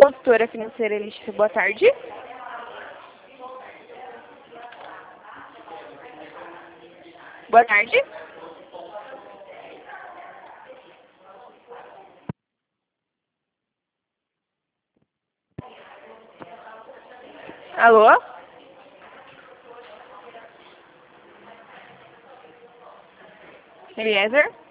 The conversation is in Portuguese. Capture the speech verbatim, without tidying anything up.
Consultora financeira Elística, boa tarde. Boa tarde. Alô? Eliezer?